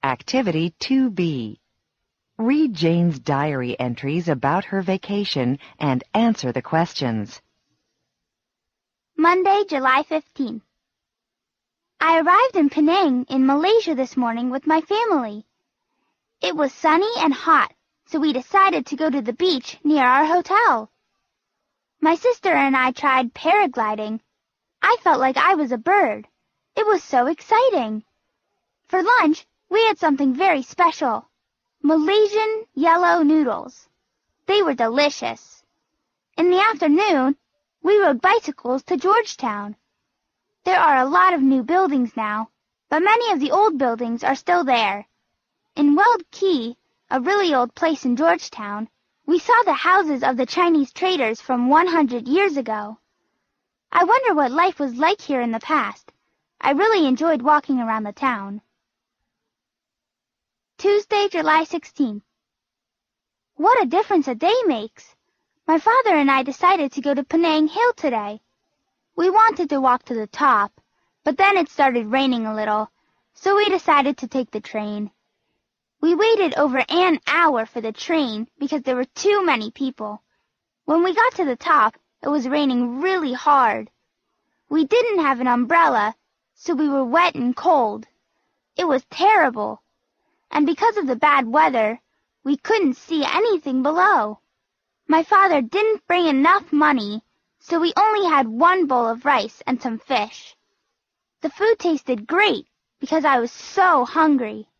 Activity 2B. Read Jane's diary entries about her vacation and answer the questions. Monday, July 15th. I arrived in Penang in Malaysia this morning with my family. It was sunny and hot, so we decided to go to the beach near our hotel. My sister and I tried paragliding. I felt like I was a bird. It was so exciting. For lunch, we had something very special. Malaysian yellow noodles. They were delicious. In the afternoon, we rode bicycles to Georgetown. There are a lot of new buildings now, but many of the old buildings are still there. In Weld Key, a really old place in Georgetown, we saw the houses of the Chinese traders from 100 years ago. I wonder what life was like here in the past. I really enjoyed walking around the town. Tuesday, July 16th. What a difference a day makes! My father and I decided to go to Penang Hill today. We wanted to walk to the top, but then it started raining a little, so we decided to take the train. We waited over an hour for the train because there were too many people. When we got to the top, it was raining really hard. We didn't have an umbrella, so we were wet and cold. It was terrible. And because of the bad weather, we couldn't see anything below. My father didn't bring enough money, so we only had one bowl of rice and some fish. The food tasted great because I was so hungry.